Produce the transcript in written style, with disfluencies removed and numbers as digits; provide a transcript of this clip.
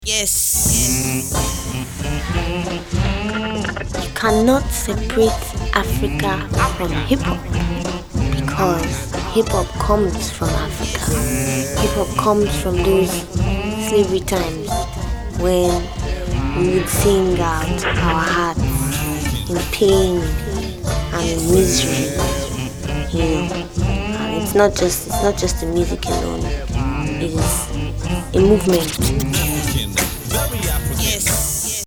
Yes. You cannot separate Africa from hip hop because hip hop comes from Africa. Hip hop comes from those slavery times when we would sing out our hearts in pain and in misery, And it's not just the music alone. It is a movement.